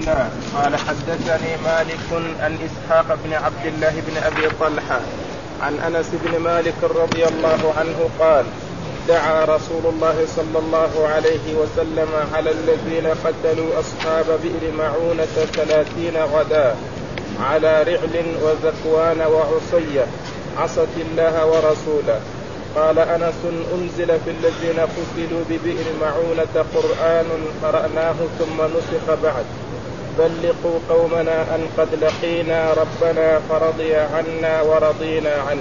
الله قال حدثني مالك عن إسحاق بن عبد الله بن أبي طلحة عن أنس بن مالك رضي الله عنه قال دعا رسول الله صلى الله عليه وسلم على الذين قتلوا أصحاب بئر معونة 30 غدا على رعل وذكوان وعصية عصت الله ورسوله. قال أنس أنزل في الذين قتلوا ببئر معونة قرآن قرأناه ثم نسخ بعد بلغوا قومنا أن قد لقينا ربنا فرضي عنا ورضينا عنه.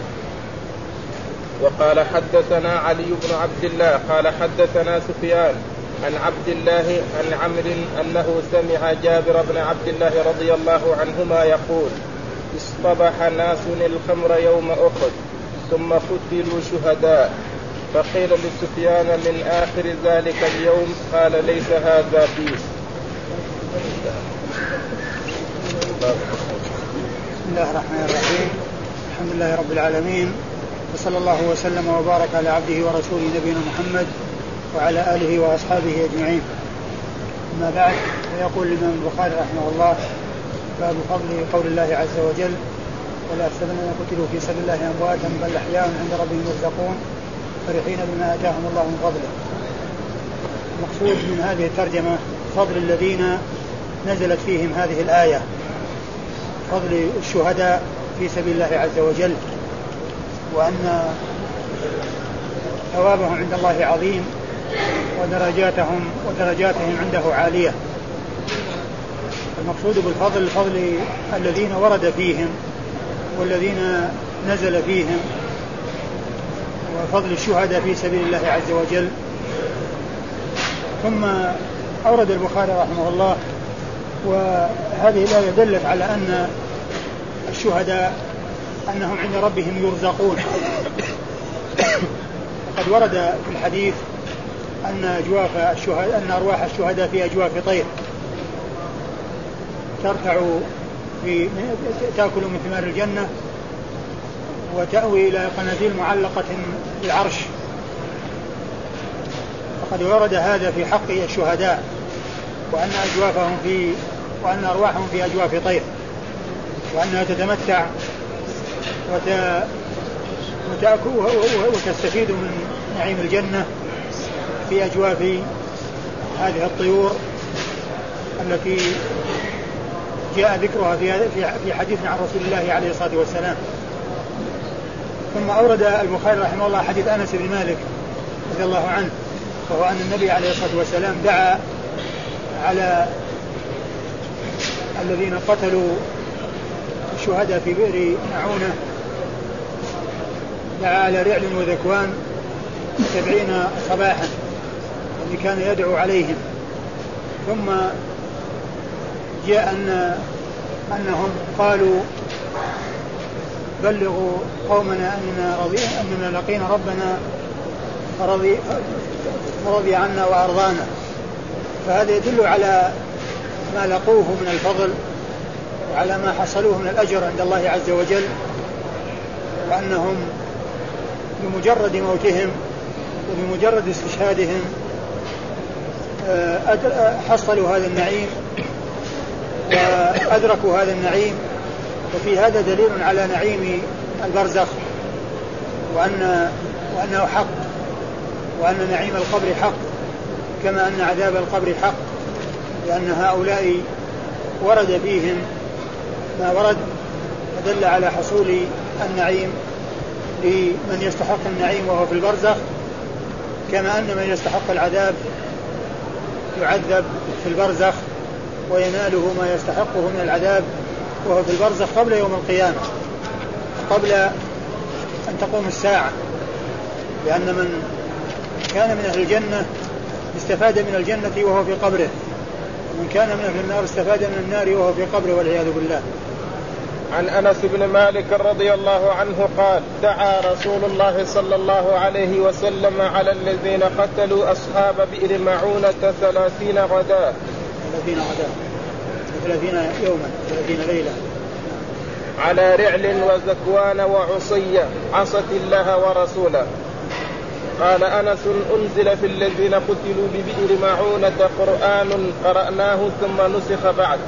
وقال حدثنا علي بن عبد الله قال حدثنا سفيان عن عبد الله عن عمرو أنه سمع جابر بن عبد الله رضي الله عنهما يقول اصطبح ناس الخمر يوم أحد ثم قتلوا شهداء. فقيل لسفيان من آخر ذلك اليوم قال ليس هذا فيه. بسم الله الرحمن الرحيم. الحمد لله رب العالمين وصلى الله وسلم وبارك على عبده ورسوله نبينا محمد وعلى آله وأصحابه أجمعين. أما بعد فيقول الإمام البخاري رحمه الله باب فضل قول الله عز وجل ولا يحسبن الذين قتلوا في سبيل الله أمواتا بل أحياء عند ربهم يرزقون فرحين بما آتاهم الله من فضله. المقصود من هذه الترجمة فضل الذين نزلت فيهم هذه الآية، فضل الشهداء في سبيل الله عز وجل، وأن ثوابهم عند الله عظيم ودرجاتهم عنده عالية. المقصود بالفضل الفضل الذين ورد فيهم والذين نزل فيهم، وفضل الشهداء في سبيل الله عز وجل. ثم أورد البخاري رحمه الله وهذه الآية دلت على أن الشهداء أنهم عند ربهم يرزقون. وقد ورد في الحديث أن أرواح الشهداء في أجواف طير تأكل من ثمار الجنة وتأوي إلى قناديل معلقة بالعرش. فقد ورد هذا في حق الشهداء وأن أرواحهم في أجواف طير، وأنها تتمتع وتأكل وتستفيد من نعيم الجنة في أجواف هذه الطيور التي جاء ذكرها في حديث عن رسول الله عليه الصلاة والسلام. ثم أورد البخاري رحمه الله حديث أنس بن مالك رضي الله عنه، وهو أن النبي عليه الصلاة والسلام دعا على الذين قتلوا الشهداء في بئر معونة، دعا على رعل وذكوان 70 صباحا الذي كان يدعو عليهم. ثم جاء أنهم قالوا بلغوا قومنا أننا لقينا ربنا فرضي عنا وأرضانا. فهذا يدل على ما لقوه من الفضل وعلى ما حصلوه من الأجر عند الله عز وجل، وأنهم بمجرد موتهم وبمجرد استشهادهم حصلوا هذا النعيم وأدركوا هذا النعيم. وفي هذا دليل على نعيم البرزخ وأنه حق، وأن نعيم القبر حق، كما أن عذاب القبر حق، لأن هؤلاء ورد فيهم ما ورد ودل على حصول النعيم لمن يستحق النعيم وهو في البرزخ، كما أن من يستحق العذاب يعذب في البرزخ ويناله ما يستحقه من العذاب وهو في البرزخ قبل يوم القيامة، قبل أن تقوم الساعة. لأن من كان من أهل الجنة استفاد من الجنة وهو في قبره، ومن كان من أهل النار استفاد من النار وهو في قبره والعياذ بالله. عن أنس بن مالك رضي الله عنه قال دعا رسول الله صلى الله عليه وسلم على الذين قتلوا أصحاب بئر معونة 30 غدا 30 يوما 30 ليلة على رعل وذكوان وعصية عصت الله ورسوله. قال أنس أنزل في الذين قتلوا ببئر معونة قرآن قرأناه ثم نسخ بعد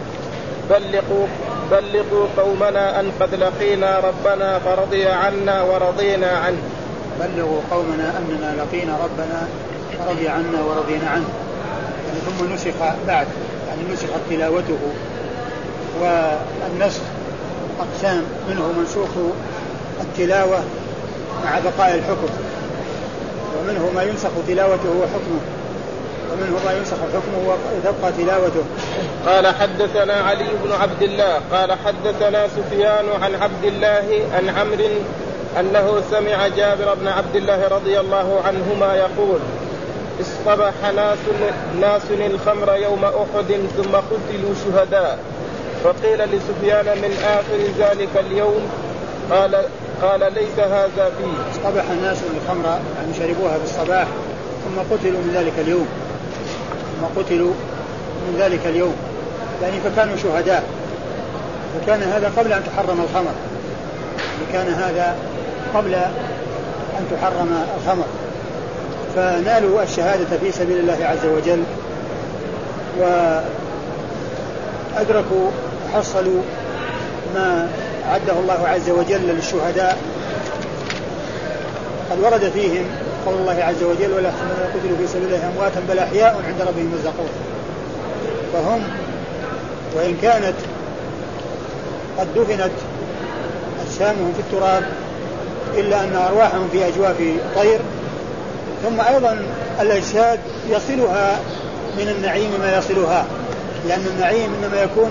بلغوا قومنا أن قد لقينا ربنا فرضي عنا ورضينا عنه. بلغوا قومنا أننا لقينا ربنا فرضي عنا ورضينا عنه، يعني ثم نسخ بعد، يعني نسخت تلاوته. والنسخ أقسام، منه منسوخ التلاوة مع بقاء الحكم، ومنه ما ينسخ تلاوته وحكمه، ومنه ما ينسخ حكمه وتبقى تلاوته. قال حدثنا علي بن عبد الله قال حدثنا سفيان عن عبد الله عن عمرو أنه سمع جابر بن عبد الله رضي الله عنهما يقول اصطبح ناس الخمر يوم أحد ثم قتلوا شهداء، فقيل لسفيان من آخر ذلك اليوم؟ قال ليس هذا فيه. اصطبح الناس الخمر، يعني شربوها في الصباح، ثم قتلوا من ذلك اليوم، يعني فكانوا شهداء. وكان هذا قبل أن تحرم الخمر، فنالوا الشهادة في سبيل الله عز وجل، وأدركوا حصلوا ما عده الله عز وجل للشهداء. قد ورد فيهم قول الله عز وجل ولا يحسبن الذين قتلوا في سبيل الله أمواتا بل أحياء عند ربهم يرزقون. فهم وإن كانت قد دفنت أجسامهم في التراب إلا أن أرواحهم في أجواف طير. ثم أيضا الأجساد يصلها من النعيم ما يصلها، لأن النعيم إنما يكون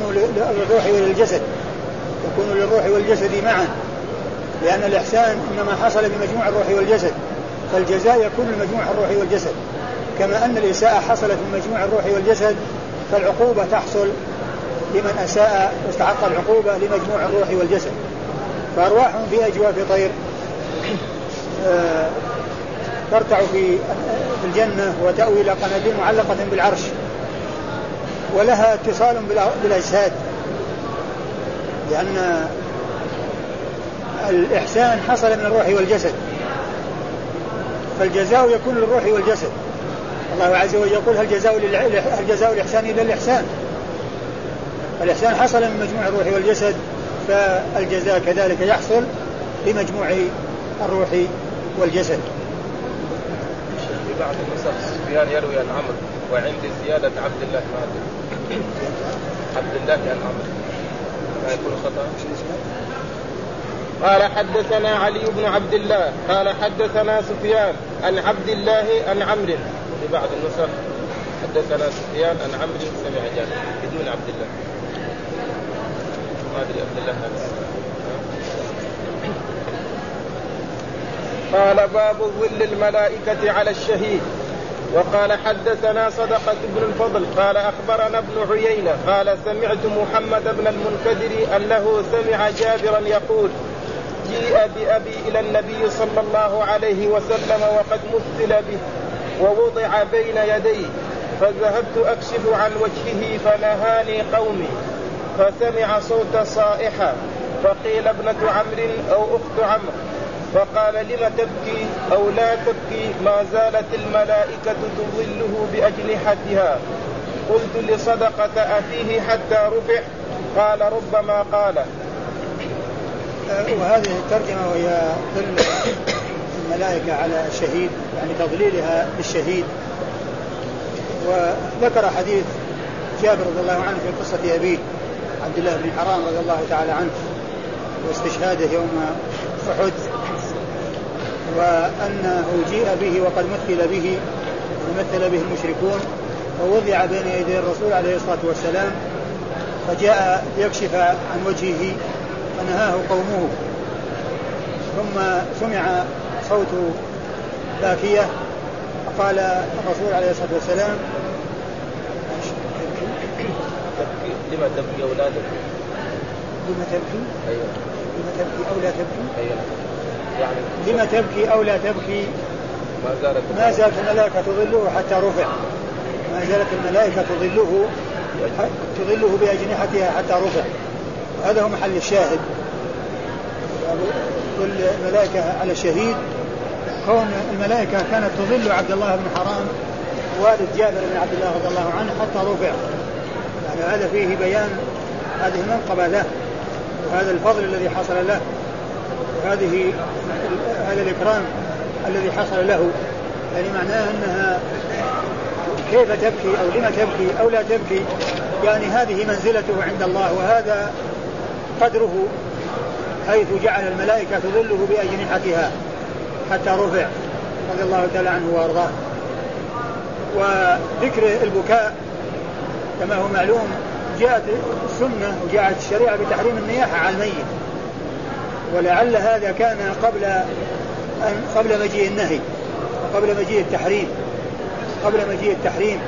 للروح والجسد معا، لأن الإحسان إنما حصل بمجموع الروح والجسد، فالجزاء يكون لمجموع الروح والجسد، كما أن الإساءة حصلت من مجموع الروح والجسد، فالعقوبة تحصل لمن أساء واستحق العقوبة لمجموع الروح والجسد. فأرواحهم في أجواف طير ترتع في الجنة وتأوي إلى قناديل معلقة بالعرش، ولها اتصال بالأجساد، لأن الإحسان حصل من الروح والجسد، فالجزاء يكون للروح والجسد. الله عز وجل يقول هل جزاء الإحسان إلا الإحسان. الإحسان حصل من مجموع الروح والجسد، فالجزاء كذلك يحصل بمجموع الروح والجسد. في بعض النسخ سفيان يروي عن عمرو وعندي زيادة عبد الله عن عمرو، ما يكون خطأ. قال حدثنا علي بن عبد الله قال حدثنا سفيان عن عبد الله عن عمرو. في بعض النسخ حدثنا سفيان عن عمرو سمع جابر بدون عبد الله، ما أدري عبد الله هذا. قال باب ظل الملائكة على الشهيد. وقال حدثنا صدقة بن الفضل قال أخبرنا ابن عيينة قال سمعت محمد بن المنكدر أنه سمع جابرا يقول جيء بأبي إلى النبي صلى الله عليه وسلم وقد مثل به ووضع بين يديه، فذهبت أكشف عن وجهه فنهاني قومي، فسمع صوت صائحة، فقيل ابنة عمرو أو أخت عمرو، فقال لم تبكي أو لا تبكي؟ ما زالت الملائكة تظله بأجنحتها. قلت لصدقة أفيه حتى رفع؟ قال ربما قال. وهذه الترجمة وهي ظل الملائكة على الشهيد، يعني تضليلها بالشهيد. وذكر حديث جابر رضي الله عنه في قصة أبيه عبد الله بن حرام رضي الله تعالى عنه واستشهاده يوم أحد، وأنه جيء به وقد مثل به المشركون ووضع بين يدي الرسول عليه الصلاة والسلام، فجاء ليكشف عن وجهه فنهاه قومه، ثم سمع صوت باكية، فقال الرسول عليه الصلاة والسلام لما تبكي أو لا تبكي؟ لما تبكي؟ أيوة. لما تبكي أو لا تبكي؟ أيوة. يعني لما تبكي أو لا تبكي؟ ما زالت الملائكة تظله حتى رفع، ما زالت الملائكة تظله بأجنحتها حتى رفع. هذا هو محل الشاهد، الملائكة على الشهيد كون الملائكة كانت تظل عبد الله بن حرام والد جابر بن عبد الله رضي الله عنه حتى رفع. يعني هذا فيه بيان هذه المنقبة له وهذا الفضل الذي حصل له هذا الإكرام الذي حصل له. يعني معناه أنها كيف تبكي أو لما تبكي أو لا تبكي، يعني هذه منزلته عند الله وهذا قدره، حيث جعل الملائكة تظله بأجنحتها حتى رفع رضي الله تعالى عنه وأرضاه. وذكر البكاء كما هو معلوم جاءت السنة وجاءت الشريعة بتحريم النياحة على الميت، ولعل هذا كان قبل مجيء النهي وقبل مجيء التحريم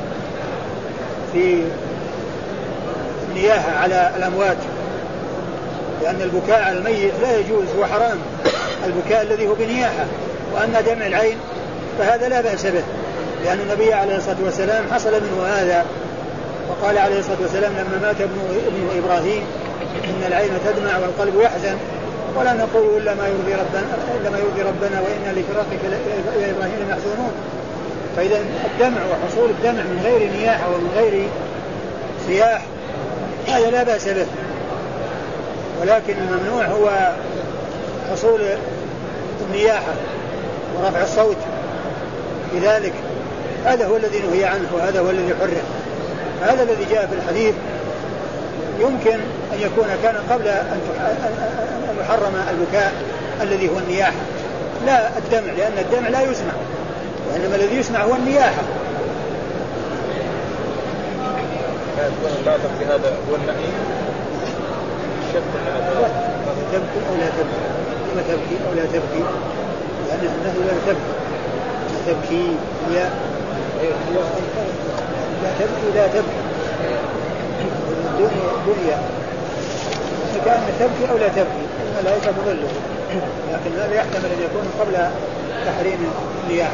في النياحة على الأموات، لأن البكاء على الميت لا يجوز وحرام البكاء الذي هو بنياحة. وأما دمع العين فهذا لا بأس به، لأن النبي عليه الصلاة والسلام حصل منه هذا، وقال عليه الصلاة والسلام لما مات ابن إبراهيم إن العين تدمع والقلب يحزن ولا نقول إلا ما يرضي ربنا وإنا لفراقك يا إبراهيم لمحزونون. فإذا الدمع وحصول الدمع من غير نياحة ومن غير صياح هذا لا بأس به، ولكن الممنوع هو حصول النياحة ورفع الصوت بذلك، هذا هو الذي نهي عنه وهذا هو الذي حرم. هذا الذي جاء في الحديث يمكن أن يكون كان قبل أن يحرم البكاء الذي هو النياحة لا الدمع، لأن الدمع لا يسمع، وإنما الذي يسمع هو النياحة. اللازم في هذا هو النهي تبكي أو لا تبكي، لما تبكي أو لا تبكي، لأن النهي لا تبكي لا تبكي دنيا كأن تبكي أو لا تبكي الملائكة تظله، لكن هذا يحتمل أن يكون قبل تحريم النياحة.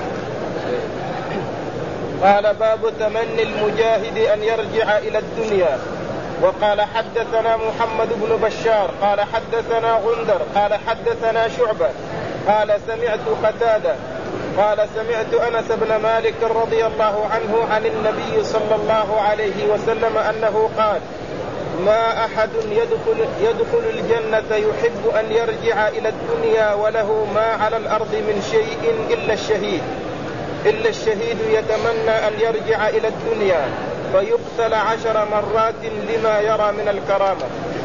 قال باب تمني المجاهد أن يرجع إلى الدنيا. وقال حدثنا محمد بن بشار قال حدثنا غندر قال حدثنا شعبة قال سمعت قتادة قال سمعت أنس بن مالك رضي الله عنه عن النبي صلى الله عليه وسلم أنه قال ما أحد يدخل الجنة يحب أن يرجع إلى الدنيا وله ما على الأرض من شيء إلا الشهيد يتمنى أن يرجع إلى الدنيا فيقتل 10 مرات لما يرى من الكرامة.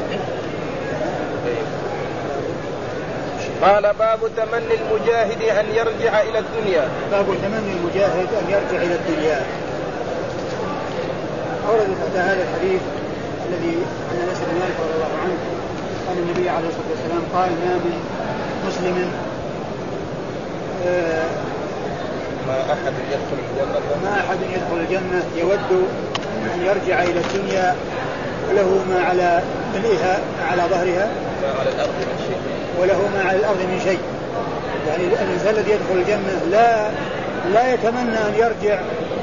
قال باب تمني المجاهد أن يرجع إلى الدنيا. باب تمني المجاهد أن يرجع إلى الدنيا. أورد حتى هذا الحديث الذي عن أنس بن مالك رضي الله عنه أن النبي عليه الصلاة والسلام قال ما من مسلم ما أحد يدخل الجنة يود أن يرجع إلى الدنيا وله ما على ملئها على ظهرها وله ما على الأرض من شيء. يعني الإنسان الذي يدخل الجنة لا يتمنى أن يرجع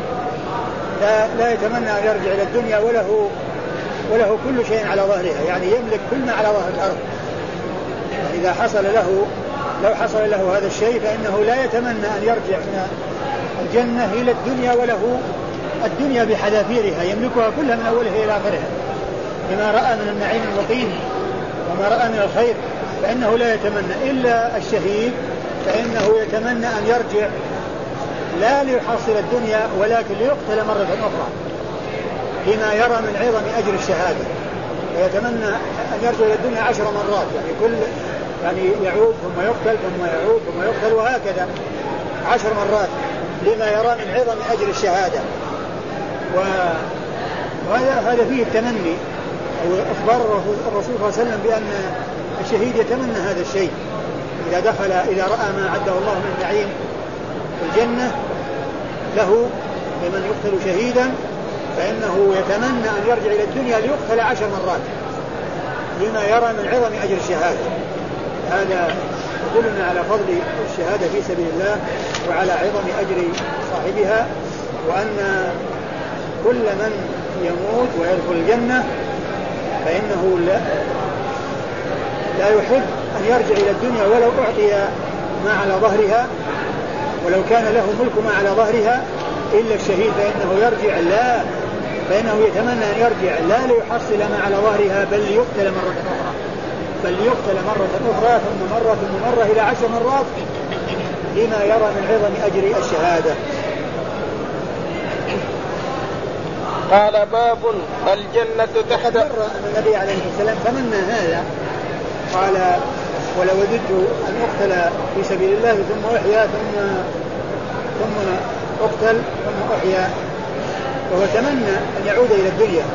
لا يتمنى أن يرجع إلى الدنيا وله كل شيء على ظهرها، يعني يملك كل ما على ظهر الأرض. إذا لو حصل له هذا الشيء فإنه لا يتمنى أن يرجع من الجنة إلى الدنيا وله الدنيا بحذافيرها يملكها كلها من أولها إلى آخرها بما رأى من النعيم المقيم وما رأى من الخير، فإنه لا يتمنى. إلا الشهيد فإنه يتمنى أن يرجع لا ليحصل الدنيا ولكن ليقتل مرة أخرى لما يرى من عظم أجر الشهادة، ويتمنى أن يرجع إلى الدنيا 10 مرات، يعني يعود ثم يقتل ثم يعود ثم يقتل وهكذا 10 مرات لما يرى من عظم أجر الشهادة. وهذا فيه التمني أو إخبار الرسول صلى الله عليه وسلم بأن الشهيد يتمنى هذا الشيء إذا رأى ما عده الله من نعيم الجنة له لمن يقتل شهيدا فإنه يتمنى أن يرجع إلى الدنيا ليقتل 10 مرات لما يرى من عظم أجر الشهادة. هذا يدلنا على فضل الشهادة في سبيل الله وعلى عظم أجر صاحبها، وأن كل من يموت ويدخل الجنة فإنه لا يحب أن يرجع إلى الدنيا ولو أعطي ما على ظهرها ولو كان له ملك ما على ظهرها إلا الشهيد فإنه يرجع لا، فإنه يتمنى أن يرجع لا ليحصل ما على ظهرها بل ليقتل مرة أخرى، ثم مرة إلى 10 مرات لما يرى من عظم أجر الشهادة. قال باب الجنة تحت. النبي عليه الصلاة والسلام تمنى هذا، قال ولو وددت أن أقتل في سبيل الله ثم أحيا ثم أقتل ثم أحيا، وهو تمنى أن يعود إلى الدنيا،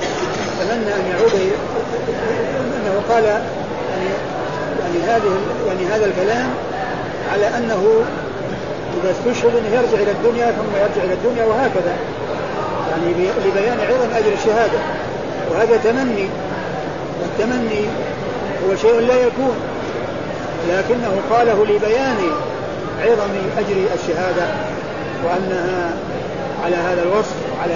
أنه قال يعني هذا الكلام على أنه إذا استشهد أنه يرجع إلى الدنيا ثم يرجع إلى الدنيا وهكذا، يعني لبيان عظم أجر الشهادة. وهذا تمني، والتمني هو شيء لا يكون، لكنه قاله لبيان عظم أجر الشهادة، وأنها على هذا الوصف، على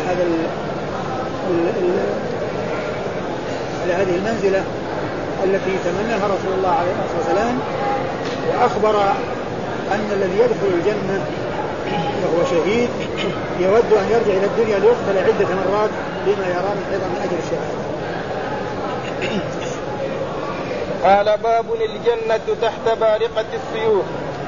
هذه المنزلة التي تمناها رسول الله عليه الصلاة والسلام. وأخبر أن الذي يدخل الجنة وهو شهيد يود أن يرجع إلى الدنيا ليقتل عدة مرات لما يرى من عظم أجر الشهادة. قال باب الجنة تحت بارقة السيوف.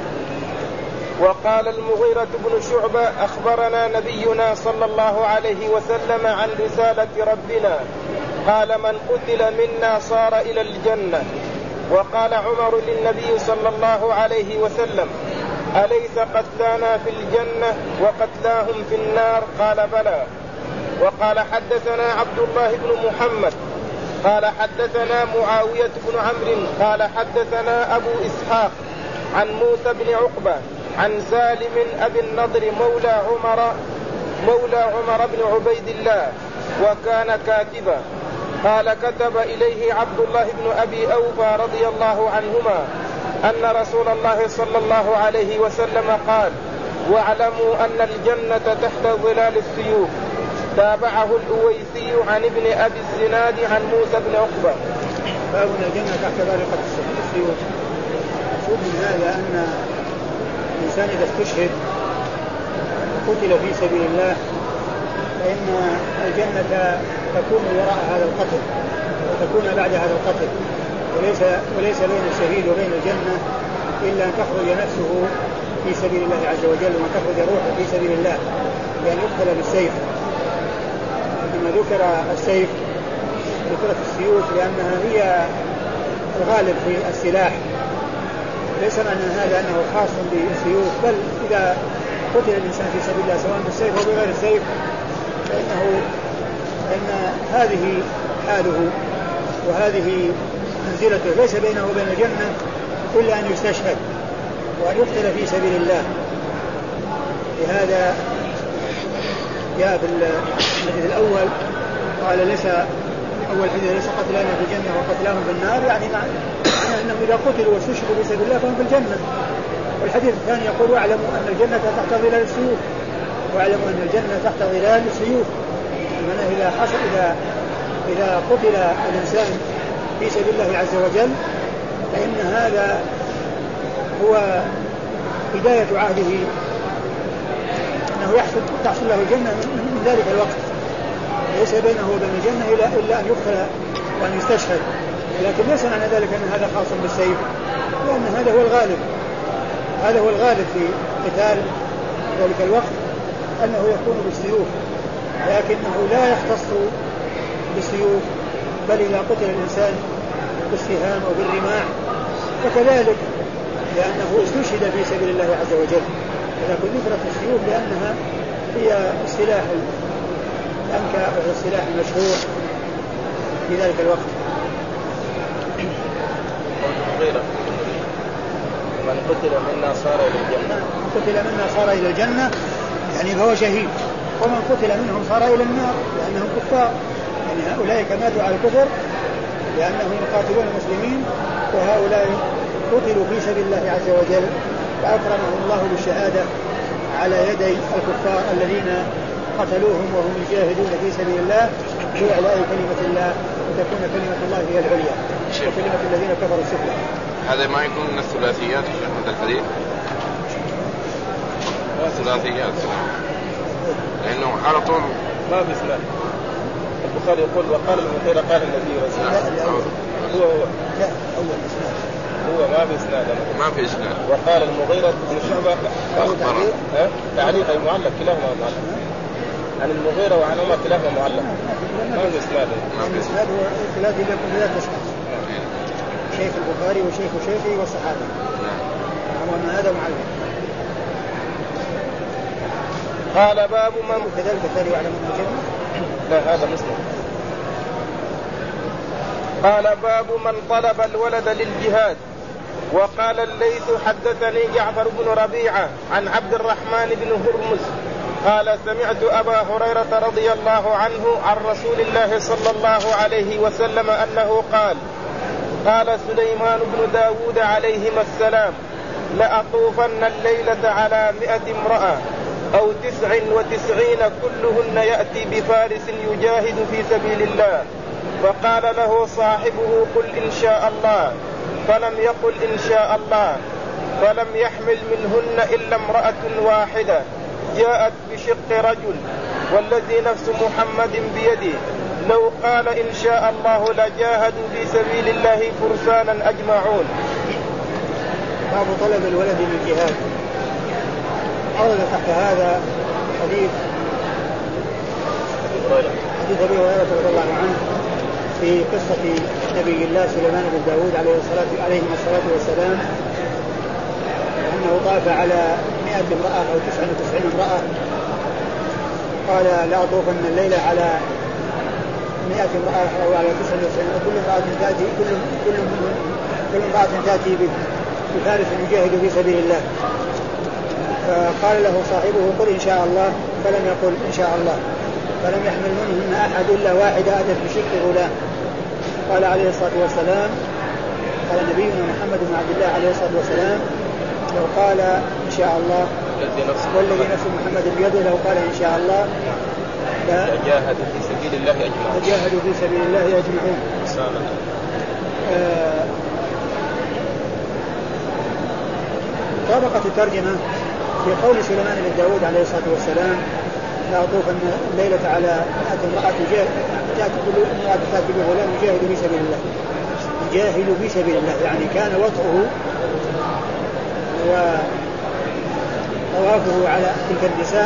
وقال المغيرة بن شعبة أخبرنا نبينا صلى الله عليه وسلم عن رسالة ربنا قال من قتل منا صار إلى الجنة. وقال عمر للنبي صلى الله عليه وسلم أليس قتلانا في الجنة وقتلاهم في النار؟ قال بلى. وقال حدثنا عبد الله بن محمد قال حدثنا معاوية بن عمرو قال حدثنا أبو إسحاق عن موسى بن عقبة عن سالم أبي النضر مولى عمر بن عبيد الله وكان كاتبا قال كتب إليه عبد الله بن أبي أوفى رضي الله عنهما أن رسول الله صلى الله عليه وسلم قال واعلموا أن الجنة تحت ظلال السيوف. تابعه الأويسي عن ابن أبي الزناد عن موسى بن عقبة. باب الجنة تحت بارقة السيوف. المقصود من هذا أن الإنسان إذا استشهد قتل في سبيل الله فإن الجنة تكون وراء هذا القتل وتكون بعد هذا القتل، وليس بين الشهيد وبين الجنة إلا أن تخرج نفسه في سبيل الله عز وجل وأن تخرج روحه في سبيل الله بأن يقتل بالسيف. لما ذكر السيف ذكرت السيوف لأنها هي الغالب في السلاح، ليس معنى هذا أنه خاص بالسيوف، بل إذا قتل الإنسان في سبيل الله سواء بالسيف أو بغير السيف فإن هذه حاله وهذه منزلته، ليس بينه وبين الجنة إلا أن يستشهد وأن يقتل في سبيل الله. لهذا جاء في الحديث الأول قال ليس أول حديث ليس قتلانا في الجنة وقتلاهم في النار، يعني معنى أنهم إذا قتلوا واستشهدوا في سبيل الله فهم في الجنة. والحديث الثاني يقول واعلموا أن الجنة تحت ظلال السيوف، واعلموا أن الجنة تحت ظلال السيوف. إذا قتل الإنسان في سبيل الله عز وجل فإن هذا هو بداية عهده أنه تحصل له الجنة من ذلك الوقت، ليس بينه وبين الجنة إلا أن يقتل وأن يستشهد. لكن ليس معنى ذلك أن هذا خاص بالسيف، لأن هذا هو الغالب في قتال ذلك الوقت أنه يكون بالسيوف، لكنه لا يختص بالسيوف، بل إذا قتل الإنسان بالسهام وبالرماح وكذلك لأنه استشهد في سبيل الله عز وجل. ولكن ذكرت السيوف لأنها هي السلاح الأنكى وهو السلاح المشهور في ذلك الوقت. من قتل منا صار إلى الجنة. من قتل منا صار إلى الجنة يعني فهو شهيد، ومن قتل منهم صار إلى النار لأنهم كفار، يعني هؤلاء ماتوا على الكفر لأنهم يقاتلون المسلمين، وهؤلاء قتلوا في سبيل الله عز وجل فأكرمهم الله بالشهادة على يدي الكفار الذين قتلوهم وهم يجاهدون في سبيل الله لإعلاء كلمة الله وتكون كلمة الله هي العليا وكلمة الذين كفروا السفلى. هذا ما يكون من الثلاثيات في هذا الحديث؟ ثلاثيات لأنه على طول ما في إسناد. البخاري يقول وقال المغيرة قال النبي رسول الله. لا أول إسناد هو ما في إسناد. وقال المغيرة بن شعبة تعليق أي معلق كلاهما معلق. عن المغيرة وعن عمر كلاهما معلق. ما في إسناد. هو ثلاثي لكم ثلاث أشخاص. شيخ البخاري وشيخ شيخي والصحابي. وما هذا معلق. قال باب من كذلك الثاني يعلم المجمع. لا هذا مسلم. قال باب من طلب الولد للجهاد. وقال الليث حدثني جعفر بن ربيعة عن عبد الرحمن بن هرمز قال سمعت أبا هريرة رضي الله عنه عن رسول الله صلى الله عليه وسلم أنه قال سليمان بن داود عليهما السلام لأطوفن الليلة على 100 امرأة أو 99 كلهن يأتي بفارس يجاهد في سبيل الله. فقال له صاحبه قل إن شاء الله، فلم يقل إن شاء الله، فلم يحمل منهن إلا امرأة واحدة جاءت بشق رجل، والذي نفس محمد بيده لو قال إن شاء الله لجاهدوا في سبيل الله فرسانا أجمعون. باب طلب الولد للجهاد. أورد تحت هذا حديث أبي هريرة رضي الله عنه في قصة نبي الله سليمان بن داود عليه الصلاة والسلام أنه طاف على 100 امرأة أو 99 امرأة. قال لأطوفن الليلة على 100 امرأة أو على 99 وكل امرأة تأتي بفارس يجاهد في سبيل الله. فقال له صاحبه قل إن شاء الله، فلم يقل إن شاء الله، فلم يحمل منهن أحد إلا واحدة أتت بشق غلام. قال عليه الصلاة والسلام قال نبينا محمد بن عبد الله عليه الصلاة والسلام لو قال إن شاء الله والذي نفس محمد بيده لو قال إن شاء الله لجاهدوا في سبيل الله أجمعون. لجاهدوا في سبيل الله أجمعون. طابقة الترجمة في قول سليمان بن داود عليه الصلاة والسلام لأطوفن الليلة على 100 امرأة تأتي بغلام يجاهد في سبيل الله. يجاهد في سبيل الله يعني كان وطئه وطوافه على تلك النساء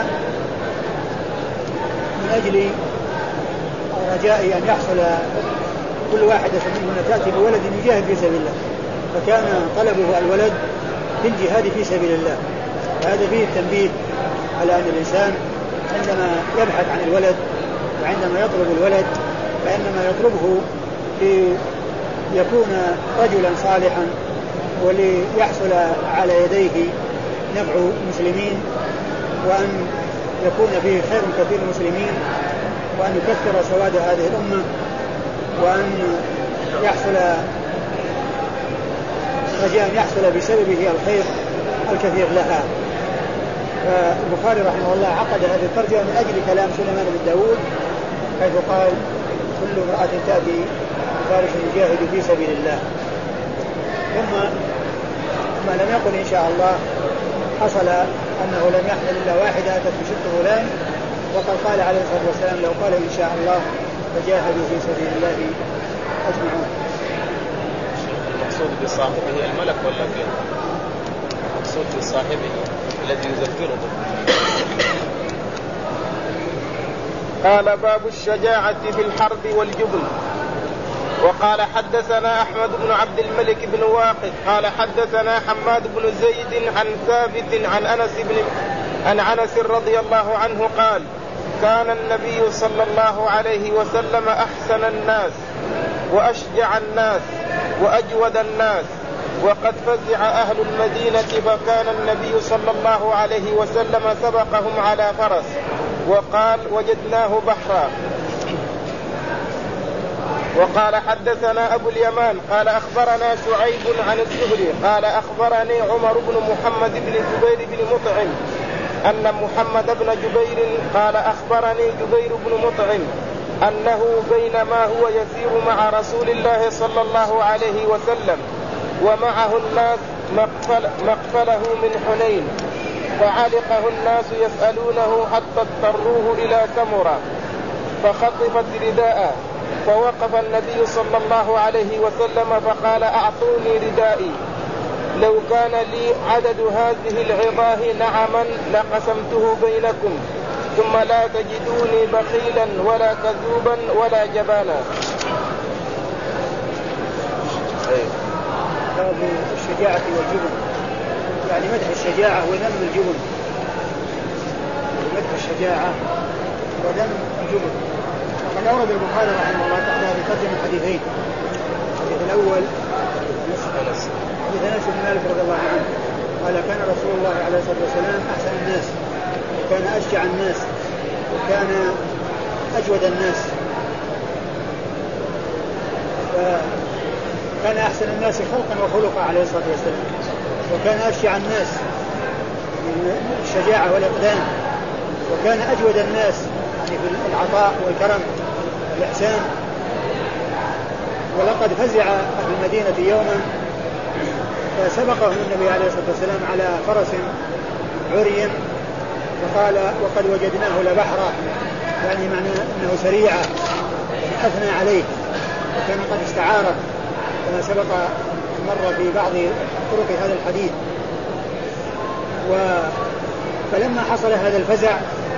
من أجل رجاء أن يحصل كل واحدة منهن تأتي بولد يجاهد في سبيل الله، فكان طلبه الولد للجهاد في سبيل الله. هذا فيه التنبيه على أن الإنسان عندما يبحث عن الولد وعندما يطلب الولد فإنما يطلبه ليكون رجلا صالحا وليحصل على يديه نفع المسلمين، وأن يكون فيه خير كثير المسلمين، وأن يكثر سواد هذه الأمة، وأن يحصل رجاء يحصل بسببه الخير الكثير لها. فالبخاري رحمه الله عقد هذه الترجمة من أجل كلام سليمان بن داود حيث قال كل امرأة تأتي فارس يجاهد في سبيل الله. ثم ما لم يقل إن شاء الله حصل أنه لم يحمل إلا واحدة أتت بشق غلام، وقد قال عليه الصلاة والسلام لو قال إن شاء الله فجاهدوا في سبيل الله أجمعون. المقصود بصاحبه الملك ولا غيره؟ المقصود بصاحبه الذي يذكره. قال باب الشجاعة في الحرب والجبن. وقال حدثنا أحمد بن عبد الملك بن واقد قال حدثنا حماد بن زيد عن ثابت عن أنس رضي الله عنه قال كان النبي صلى الله عليه وسلم أحسن الناس وأشجع الناس وأجود الناس، وقد فزع أهل المدينة فكان النبي صلى الله عليه وسلم سبقهم على فرس وقال وجدناه بحرا. وقال حدثنا أبو اليمان قال أخبرنا شعيب عن الزهري قال أخبرني عمر بن محمد بن جبير بن مطعم أن محمد بن جبير قال أخبرني جبير بن مطعم أنه بينما هو يسير مع رسول الله صلى الله عليه وسلم ومعه الناس مقفله من حنين فعلقه الناس يسألونه حتى اضطروه إلى سمرة فخطفت رداءه، فوقف النبي صلى الله عليه وسلم فقال: أعطوني ردائي، لو كان لي عدد هذه العظاه نعما لقسمته بينكم، ثم لا تجدوني بخيلا ولا كذوبا ولا جبانا. باب الشجاعة والجبن، يعني مدح الشجاعة وذم الجبن، مدح الشجاعة وذم الجبن. وقد أورد البخاري رحمه الله تعالى بقدم حديثين. الحديث الأول حديث أنس بن مالك رضي الله عنه قال: كان رسول الله عليه الصلاة والسلام أحسن الناس، وكان أشجع الناس، وكان أجود الناس. كان أحسن الناس خلقا وخلقا عليه الصلاة والسلام، وكان أشجع الناس بالشجاعة والإقدام، وكان أجود الناس يعني في العطاء والكرم والإحسان. ولقد فزع أهل المدينة يوما فسبقهم النبي عليه الصلاة والسلام على فرس عري، فقال: وقد وجدناه لبحرا، يعني معنى أنه سريعا، أثنى عليه، وكان قد استعاره كما سبق مر في بعض طرق هذا الحديث. فلما حصل هذا الفزع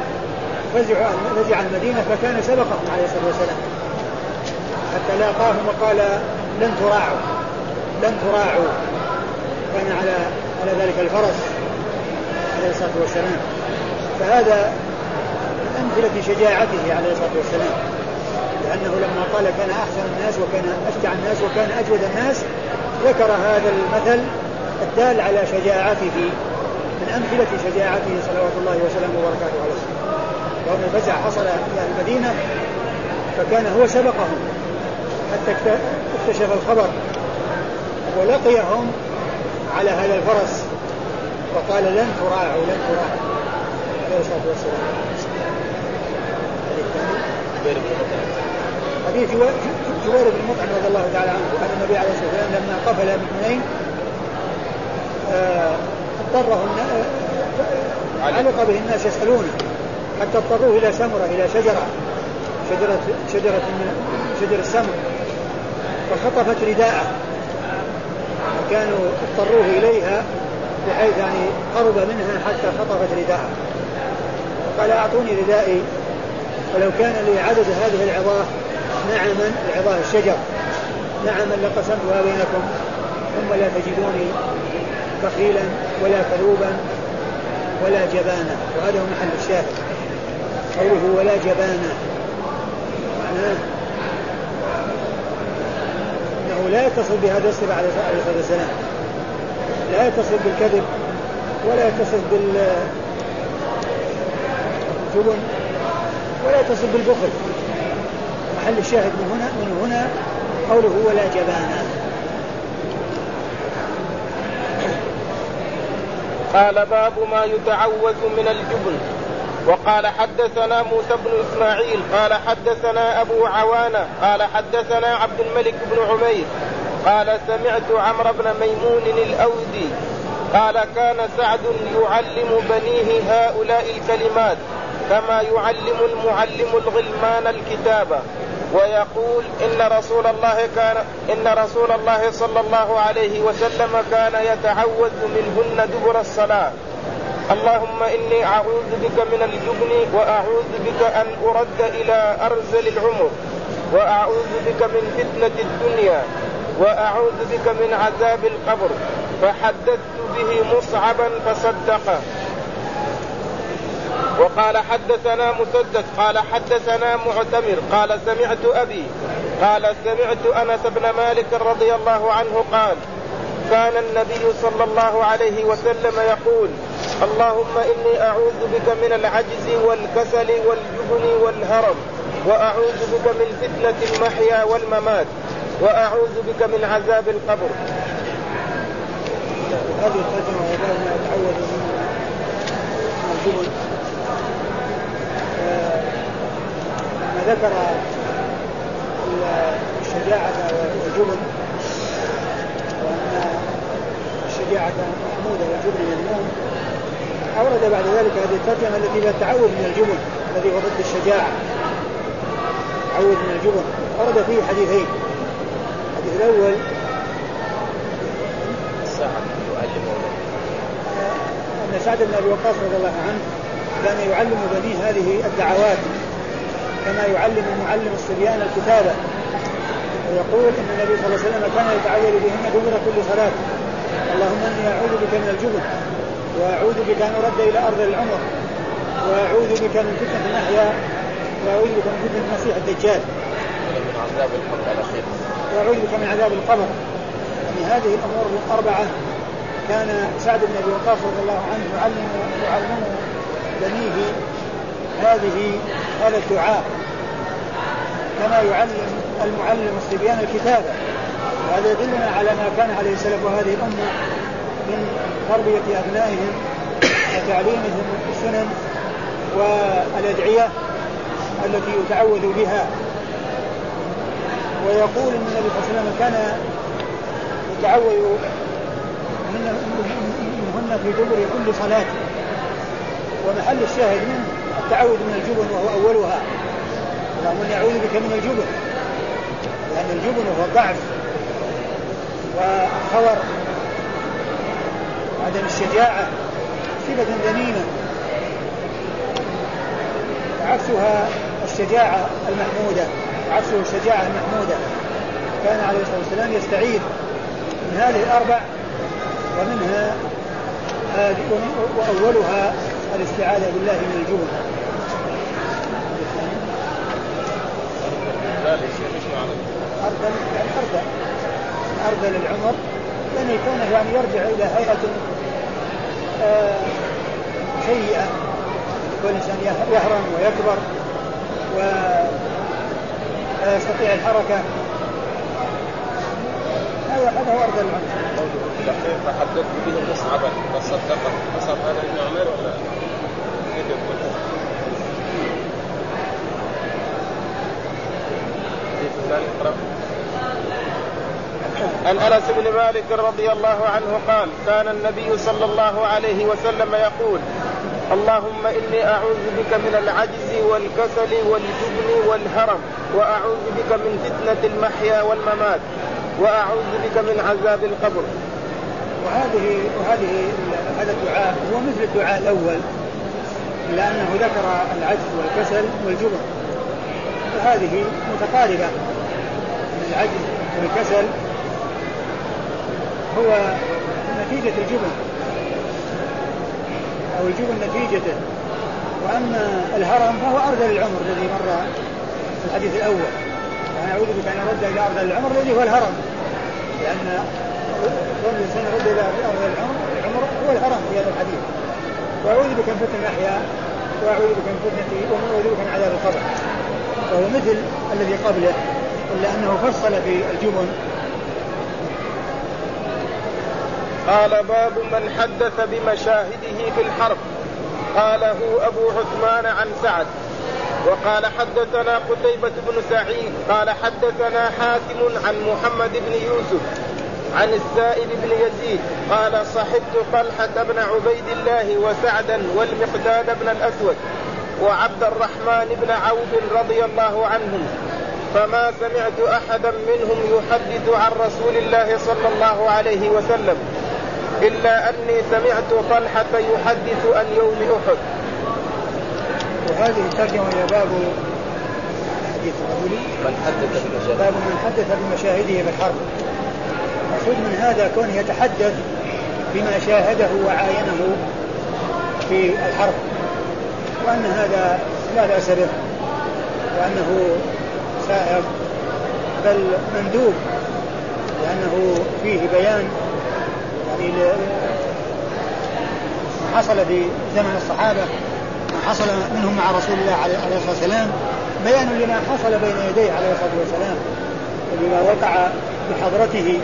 فزع المدينة، فكان سبقهم عليه الصلاة والسلام حتى لاقاهم وقال: لن تراعوا. كان على ذلك الفرس عليه الصلاة والسلام. فهذا من أمثلة شجاعته عليه الصلاة والسلام، لأنه لما قال كان أحسن الناس وكان أشجع الناس وكان أجود الناس، ذكر هذا المثل الدال على شجاعته، من أمثلة شجاعته صلوات الله وسلامه وبركاته عليه. وأن الفزع حصل إلى المدينة فكان هو سبقهم حتى اكتشف الخبر ولقيهم على هذا الفرس وقال: لن تراعوا عليه الصلاة والسلام. حديث جبير بن مطعم رضي الله تعالى عنه أن النبي عليه الصلاة والسلام لما قفل من حنين علق به الناس يسألونه حتى اضطروه إلى سمرة، إلى شجر السمر، فخطفت رداءه، كانوا اضطروه إليها بحيث يعني قرب منها حتى خطفت رداءه. قال: أعطوني ردائي، ولو كان لي عدد هذه العظاه نعما، العظاه الشجر، نعما لقسمتها بينكم، ثم لا تجدوني بخيلا ولا كذوبا ولا جبانا. وهذا هو محل الشاهد، قوله ولا جبانا، معناه أنه لا يتصل بهذا الصفة عليه الصلاة والسلام، لا يتصل بالكذب ولا يتصل بالجبن ولا يتصل بالبخل. محل الشاهد من هنا قوله ولا جبانا. قال: باب ما يتعوذ من الجبن. وقال: حدثنا موسى بن إسماعيل قال حدثنا أبو عوانة قال حدثنا عبد الملك بن عمير قال: سمعت عمرو بن ميمون الأودي قال: كان سعد يعلم بنيه هؤلاء الكلمات كما يعلم المعلم الغلمان الكتابة، ويقول: إن رسول الله صلى الله عليه وسلم كان يتعوذ منهن دبر الصلاة: اللهم إني أعوذ بك من الجبن، وأعوذ بك أن أرد إلى أرذل العمر، وأعوذ بك من فتنة الدنيا، وأعوذ بك من عذاب القبر. فحدثت به مصعبا فصدقه. وقال: حدثنا مسدد قال حدثنا معتمر قال: سمعت أبي قال: سمعت أنس بن مالك رضي الله عنه قال: كان النبي صلى الله عليه وسلم يقول: اللهم إني أعوذ بك من العجز والكسل والجبن والهرم، وأعوذ بك من فتنة المحيا والممات، وأعوذ بك من عذاب القبر. هذه الفتنة وهذا ما يتعوذ من الجبن. لما ذكر الشجاعة والجبن، وأن الشجاعة محمودة والجبن مذموم، أورد بعد ذلك هذه الترجمة التي فيها التعوذ من الجبن الذي هو ضد الشجاعة. تعوذ من الجبن أورد فيه حديثين. الحديث الأول أن سعد بن أبي وقاص رضي الله عنه كان يعلم بنيه هذه الدعوات كما يعلم معلم الصبيان الكتابة، ويقول إن النبي صلى الله عليه وسلم كان يتعوذ بهن دبر كل صلاة: اللهم إني أعوذ بك من الجبن، وأعوذ بك أن أرد إلى أرض العمر، وأعوذ بك من فتنة المحيا، وأعوذ بك من فتنة المسيح الدجال، وأعوذ بك من عذاب القبر. يعني هذه الأمور الأربعة كان سعد بن أبي وقاص رضي الله عنه يعلم بنيه هذا الدعاء كما يعلم المعلم الصبيان الكتابة. وهذا يدلنا على ما كان عليه السلف وهذه الأمة من تربية أبنائهم وتعليمهم السنن والأدعية التي يتعوذ بها. ويقول إن النبي صلى الله عليه وسلم كان يتعوذ منهن في دبر كل صلاة. ومحل الشاهد منه التعوذ من الجبن وهو أولها: اللهم إني أعوذ بك من الجبن، لأن الجبن هو الضعف والخور وعدم الشجاعة، صفة ذميمة عكسها الشجاعة المحمودة، عكسه الشجاعة المحمودة. كان عليه الصلاة والسلام يستعيذ من هذه الأربع، ومنها وأولها الاستعاذة بالله من الجبن. أرذل العمر لأن يكون يعني يرجع إلى هيئة سيئة، والإنسان يهرم ويكبر ولا يستطيع الحركة. هذا هو أرذل العمر. فحدثت به مصعبا فصدقه، فصار هذا ابن عمر ولا كيف يقول؟ عن أنس بن مالك رضي الله عنه قال: كان النبي صلى الله عليه وسلم يقول: اللهم إني أعوذ بك من العجز والكسل والجبن والهرم، وأعوذ بك من فتنة المحيا والممات، وأعوذ بك من عذاب القبر. هذا الدعاء هو مثل الدعاء الأول، إلا أنه ذكر العجز والكسل والجبن، وهذه متقاربة. العجز والكسل هو نتيجة الجبن أو الجبن نتيجته، وأما الهرم فهو أرذل العمر الذي مر في الحديث الأول: يعني أعوذ بك أن أرد إلى أرذل العمر الذي هو الهرم، لأن كل إنسان يرد إلى أرذل العمر هو الهرم في هذا الحديث. وأعوذ بك من فتنة المحيا، وأعوذ بك من فتنة وأعوذ بك من عذاب القبر، وهو مثل الذي قبله، إلا أنه فصل في الجبن. قال: باب من حدث بمشاهده في الحرب. قاله أبو عثمان عن سعد. وقال: حدثنا قتيبة بن سعيد قال: حدثنا حاتم عن محمد بن يوسف عن السائب بن يزيد قال: صحبت طلحة بن عبيد الله وسعدا والمقداد بن الأسود وعبد الرحمن بن عوف رضي الله عنهم، فما سمعت أحدا منهم يحدث عن رسول الله صلى الله عليه وسلم إلا أني سمعت طلحة يحدث عن يوم أحد. وهذه الترجمة هي باب حديث باب من حدث بمشاهده في الحرب. المقصود من هذا كونه يتحدث بما شاهده وعاينه في الحرب، وأن هذا لا بأس به، وأنه سائغ بل مندوب، لأنه فيه بيان يعني ما حصل في زمن الصحابة، ما حصل منهم مع رسول الله عليه الصلاة والسلام، بيان لما حصل بين يديه عليه الصلاة والسلام وبما وقع بحضرته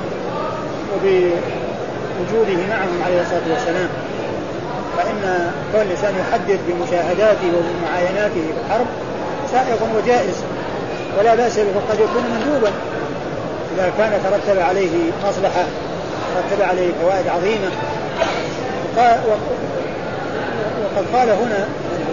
وبوجوده معهم عليه الصلاة والسلام. فإن كل إنسان يحدث بمشاهداته وبمعايناته في الحرب سائغ وجائز ولا بأس به، وقد يكون مندوبا إذا كان ترتب عليه مصلحة، ترتب عليه فوائد عظيمة. قد قال هنا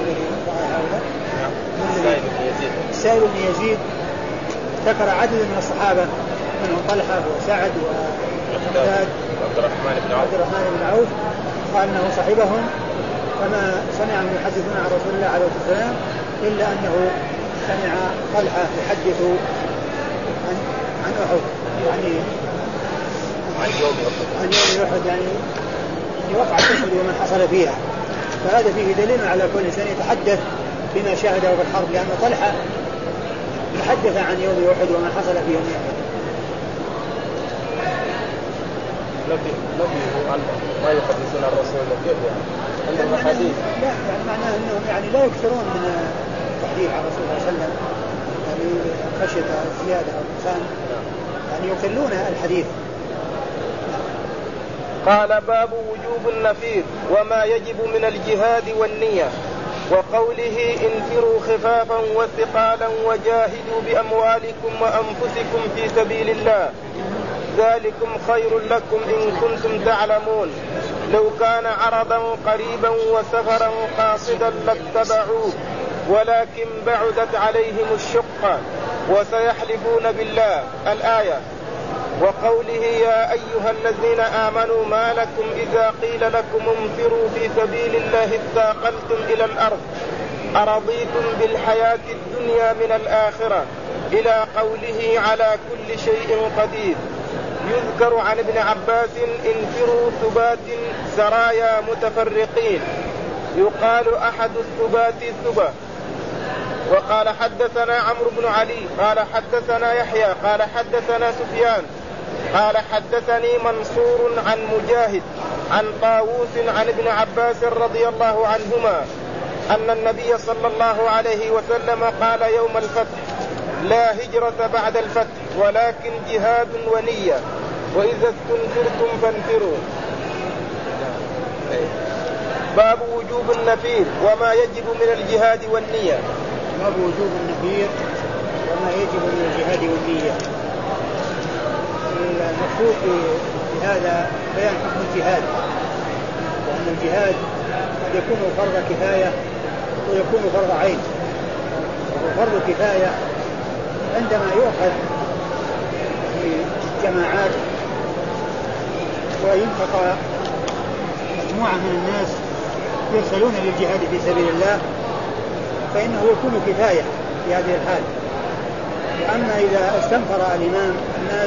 السائل بن يزيد ذكر عدد من الصحابة منهم طلحة وسعد ومقداد وعبد الرحمن بن عوف قال أنه صحبهم فما سمعهم يحدثون عن رسول الله عليه الصلاة والسلام إلا أنه سمع طلحة يحدث عن أحد يعني عن يوم أحد يعني وقع أحد ومن حصل فيها. فهذا فيه دليل على كل إنسان يتحدث بما شاهده في الحرب لأن طلحة تحدث عن يوم أحد وما حصل في يوم أحد. ما يحدثون الرسول كيف يعني عندهم حديث لا يعني معناه أنهم يعني لا يكثرون من التحديث عن الرسول صلى الله عليه وسلم يعني خشية زيادة أو نقصان يعني يقلون الحديث. قال باب وجوب النفير وما يجب من الجهاد والنية وقوله انفروا خفافا وثقالا وجاهدوا بأموالكم وأنفسكم في سبيل الله ذلكم خير لكم إن كنتم تعلمون لو كان عرضا قريبا وسفرا قاصدا لاتبعوه ولكن بعدت عليهم الشقة وسيحلفون بالله الآية. وقوله يا أيها الذين آمنوا ما لكم إذا قيل لكم انفروا في سبيل الله اثاقلتم إلى الأرض أرضيتم بالحياة الدنيا من الآخرة إلى قوله على كل شيء قدير. يذكر عن ابن عباس انفروا ثبات سرايا متفرقين يقال أحد الثبات ثبة. وقال حدثنا عمرو بن علي قال حدثنا يحيى قال حدثنا سفيان قال حدثني منصور عن مجاهد عن طاووس عن ابن عباس رضي الله عنهما أن النبي صلى الله عليه وسلم قال يوم الفتح لا هجرة بعد الفتح ولكن جهاد ونية وإذا استنفرتم فانفروا. باب وجوب النفير وما يجب من الجهاد والنية. باب وجوب النفير وما يجب من الجهاد والنية. المقصود بهذا بيان حكم الجهاد وأن الجهاد قد يكون فرض كفاية ويكون فرض عين. وفرض كفاية عندما يؤخذ في جماعات وينفق مجموعة من الناس يرسلون للجهاد في سبيل الله فإنه يكون كفاية في هذه الحال. وأما إذا استنفر الإمام الناس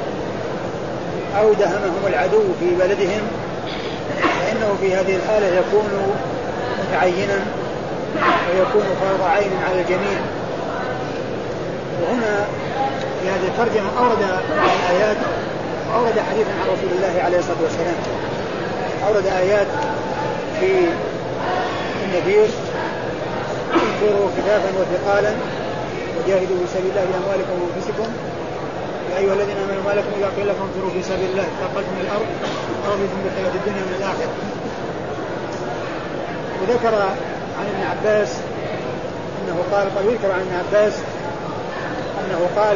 أو دهمهم العدو في بلدهم فإنه في هذه الحالة يكون متعينا ويكون فرض عين على الجميع. وهنا في هذه الترجمة أورد الآيات وأورد حديثا عن رسول الله عليه الصلاة والسلام. أورد آيات في النفير انفروا خفافا وثقالا وجاهدوا في سبيل الله بأموالكم وأنفسكم يا أيها الذين آمنوا ما لكم إذا قيل لكم انفروا في سبيل الله ثاقلتم الأرض أرضيتم بالحياة الدنيا من الآخرة. وذكر عن ابن عباس أنه قال يذكر عن ابن عباس أنه قال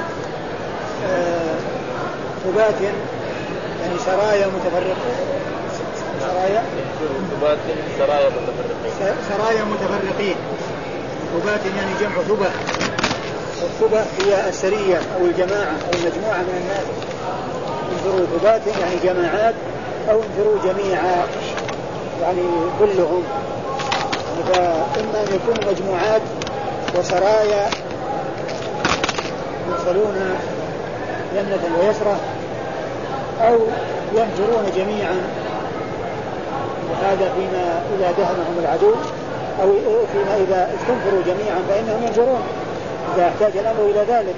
ثبات يعني سرايا متفرقين سرايا متفرقين ثبات يعني جمع ثبة. والثبة هي السرية أو الجماعة أو المجموعة من الناس. انفروا ثبات يعني جماعات أو انفروا جميعا يعني كلهم. فإما أن يكونوا مجموعات وسرايا يصلون يمنة ويسرة أو ينفرون جميعا. وهذا فيما إذا دهمهم العدو أو فيما إذا استنفروا جميعا فإنهم ينفرون إذا احتاج الأمر إلى ذلك.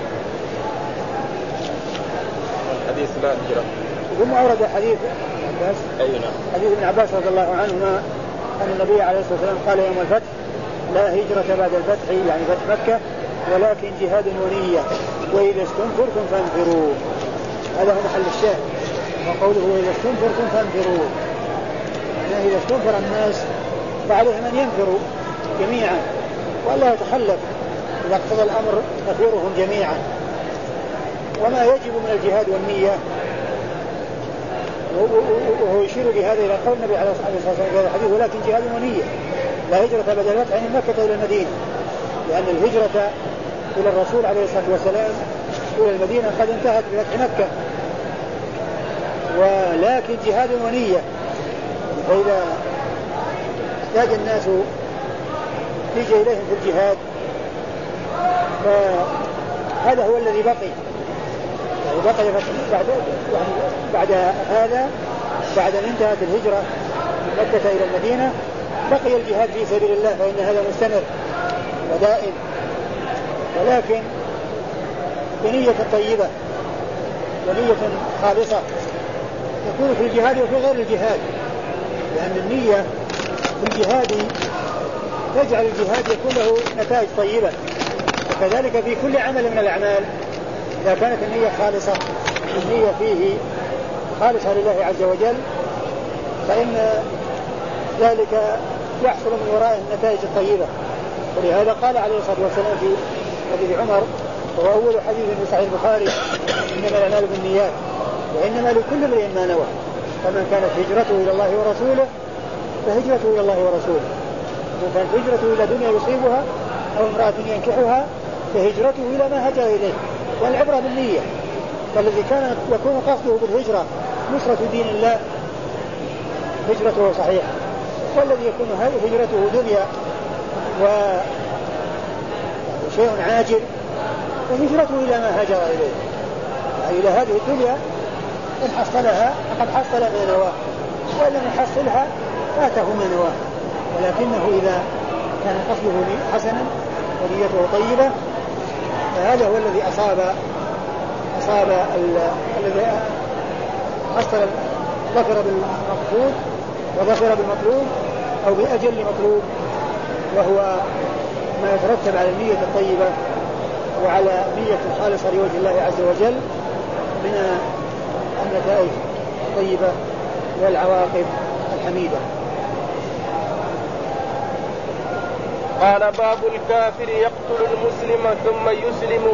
الحديث لا هجرة. ثم أورد حديث عباس حديث ابن عباس رضي الله عنهما أن النبي عليه الصلاة والسلام قال يوم الفتح لا هجرة بعد الفتح يعني فتح مكة ولكن جهاد ونية وإذا استنفرتم فانفروا. هذا هو محل الشاهد. وقوله وإذا استنفرتم فانفروا يعني إذا استنفر الناس فعليهم أن ينفروا جميعا ولا يتخلف إذا اقتضى الأمر نفيرهم جميعا. وما يجب من الجهاد والنية وهو يشير بهذا إلى قول النبي عليه الصلاة والسلام في هذا الحديث ولكن جهاد ونية لا هجرة بعد الفتح من مكة إلى المدينة، لأن الهجرة إلى الرسول عليه الصلاة والسلام إلى المدينة قد انتهت بفتح مكة، ولكن جهاد ونية. فإذا احتاج الناس يجي إليهم في الجهاد فهذا هو الذي بقي، يعني بقي بعد هذا بعد أن انتهت الهجرة من مكة إلى المدينة بقي الجهاد في سبيل الله، فإن هذا مستمر ودائم، ولكن بنية طيبة ونية خالصة تكون في الجهاد وفي غير الجهاد، لأن النية في الجهاد تجعل الجهاد يكون له نتائج طيبة، وكذلك في كل عمل من الأعمال إذا كانت النية خالصة النية فيه خالصة لله عز وجل فإن ذلك يحصل من وراءه النتائج الطيبة. ولهذا قال عليه الصلاة والسلام في حديث عمر وهو أول حديث في صحيح البخاري إنما الأعمال بالنيات وإنما لكل امرئ ما نوى، فمن كانت هجرته إلى الله ورسوله فهجرته إلى الله ورسوله، ومن كانت هجرته إلى دنيا يصيبها أو امرأة ينكحها فهجرته إلى ما هجر إليه، والعبرة بالنية. فالذي كان يكون قصده بالهجرة نصرة دين الله هجرته صحيحة، والذي يكون هجرته دنيا وشيء عاجل فهجرته إلى ما هجر إليه، يعني إلى هذه الدنيا إن حصلها فقد حصل ما نواه، وإن لم يحصلها فاته ما نواه، ولكنه إذا كان قصده حسنا ونيته طيبة فهذا هو الذي أصاب الذي حصل ظفر بالمقصود وظفر بالمطلوب أو بأجل مطلوب، وهو ما يترتب على النية الطيبة وعلى نية خالصة لوجه الله عز وجل من النتائج الطيبة والعواقب الحميدة. قال باب الكافر يقتل المسلم ثم يسلم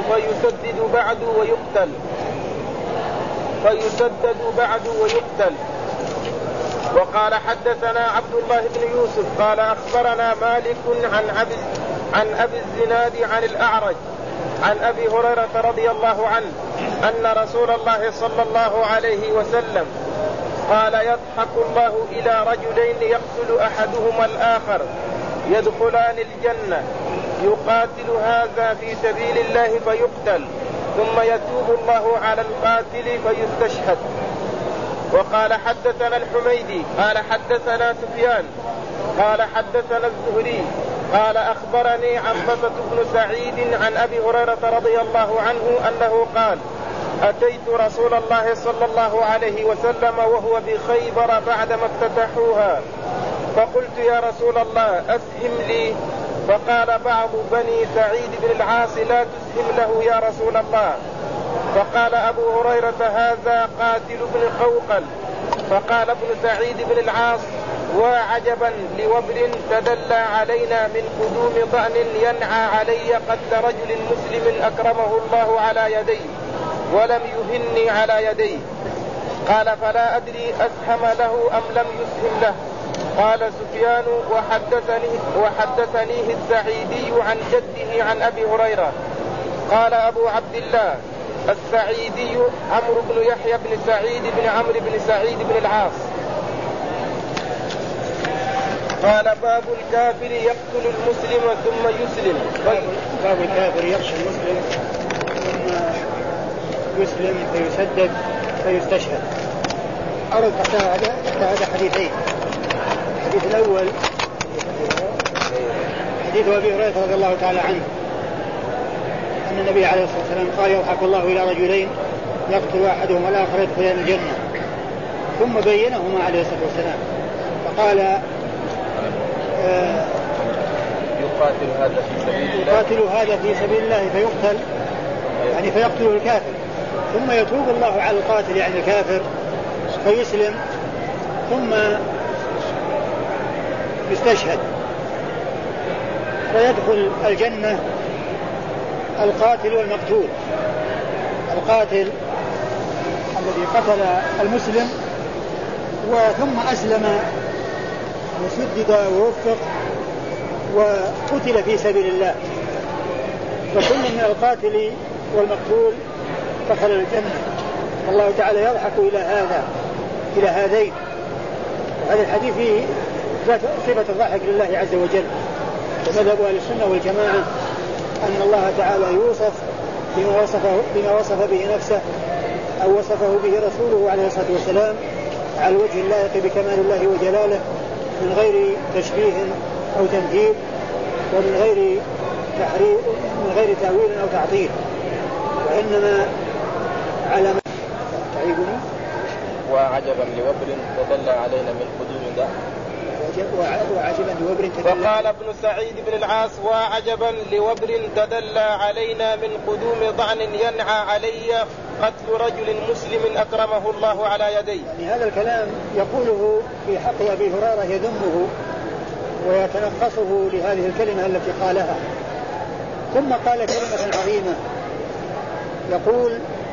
فيسدد بعد ويقتل. وقال حدثنا عبد الله بن يوسف قال أخبرنا مالك عن أبي الزناد عن الأعرج عن أبي هريرة رضي الله عنه أن رسول الله صلى الله عليه وسلم قال يضحك الله إلى رجلين يقتل أحدهما الآخر يدخلان الجنة يقاتل هذا في سبيل الله فيقتل ثم يتوب الله على القاتل فيستشهد. وقال حدثنا الحميدي قال حدثنا سفيان قال حدثنا الزهري قال أخبرني عنبسة بن سعيد عن أبي هريرة رضي الله عنه أنه قال أتيت رسول الله صلى الله عليه وسلم وهو بخيبر بعدما افتتحوها فقلت يا رسول الله أسهم لي، فقال بعض بني سعيد بن العاص لا تسهم له يا رسول الله، فقال أبو هريرة هذا قاتل بن قوقل، فقال ابن سعيد بن العاص وعجبا لوبر تدلى علينا من قدوم ضأن ينعى علي قتل رجل مسلم أكرمه الله على يديه ولم يهني على يديه. قال فلا أدري أسهم له أم لم يسهم له. قال سفيان وحدثنيه السعيدي عن جده عن أبي هريرة. قال أبو عبد الله السعيدي عمرو بن يحيى بن سعيد بن عمرو بن سعيد بن العاص. قال باب الكافر يقتل المسلم ثم يسلم. باب الكافر يقتل المسلم ثم يسلم فيسدد فيستشهد. أرد هذا حديثين. الحديث الأول حديث أبي هريرة رضي الله تعالى عنه أن النبي عليه الصلاة والسلام قال يضحك الله إلى رجلين يقتل أحدهما الآخر يدخلان الجنة، ثم بينهما عليه الصلاة والسلام فقال يقاتل هذا في سبيل الله فيقتل، يعني فيقتله الكافر، ثم يتوب الله على القاتل يعني الكافر فيسلم ثم يستشهد فيدخل الجنة القاتل والمقتول. القاتل الذي قتل المسلم ثم أسلم وسدد ووفق وقتل في سبيل الله، فكل من القاتل والمقتول دخل الجنة. الله تعالى يضحك إلى هذين. وهذا الحديث فيه صفة الضحك لله عز وجل. ومذهب أهل السنة والجماعة أن الله تعالى يوصف بما وصف به نفسه أو وصفه به رسوله عليه الصلاة والسلام على الوجه اللائق بكمال الله وجلاله، من غير تشبيه أو تمثيل، ومن غير تأويل أو تعطيل، وإنما على ما تعيبني. وعجبا لوبر تدلى علينا من قدوم ذا. وعجبا لوبر تدلى. وقال ابن سعيد بن العاص: وعجبا لوبر تدلى علينا من قدوم ضعن ينعى علي قتل رجل مسلم أكرمه الله على يديه. يعني هذا الكلام يقوله في حق أبي هريرة يذمه ويتنقصه لهذه الكلمة التي قالها. ثم قال كلمة عظيمة يقول: